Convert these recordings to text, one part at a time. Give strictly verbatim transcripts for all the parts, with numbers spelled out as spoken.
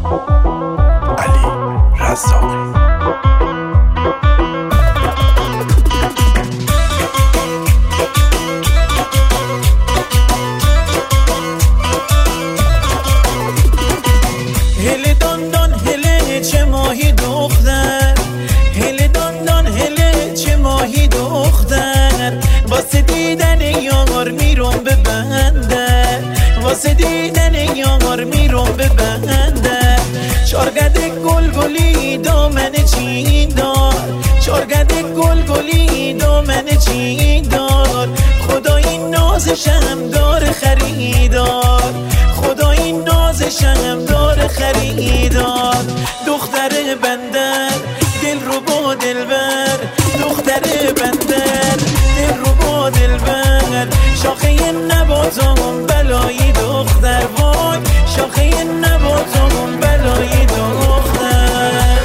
علی رزاقی. هله دان دان هله چه ماهی دختر، هله دان دان هله چه ماهی دختر، واسه دیدن یار میرم به بندر، واسه دیدن یار میرم به بندر. چارگده گل گلی دامن چین دار، چارگده گل گلی دامن چین دار. خدا این نازشم داره خریدار، خدا این نازشم داره خریدار. دختر بندر دل رو با دل بر، دختر بندر دل رو با دل بر. شاخه نباتم بلایی دختر، وای شاخه نباتم بلایی دختر.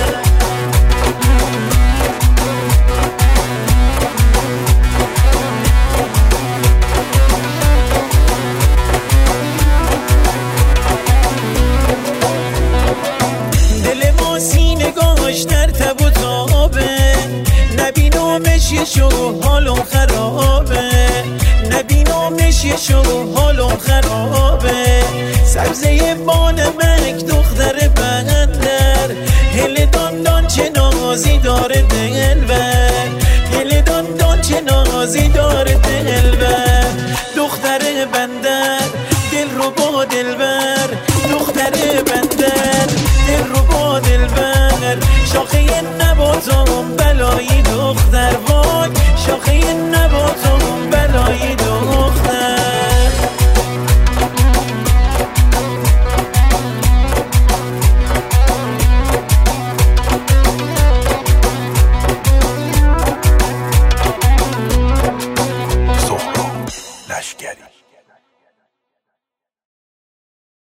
دل ما سینگاش در تب و تابه، نبینامش یه شو حالم خرابه، نبینامش یه شو حالم خرابه. سبزه بانمک دختر بندر، هله دان دان چه نازی داره دلبر، هله دان دان چه نازی داره دلبر. دختر بندر دل رو با دلبر، دختر بندر دل رو با دلبر. شاخه نباتم بلایی دختر، وای شاخه نباتم بلایی دختر. سهراب لشکری.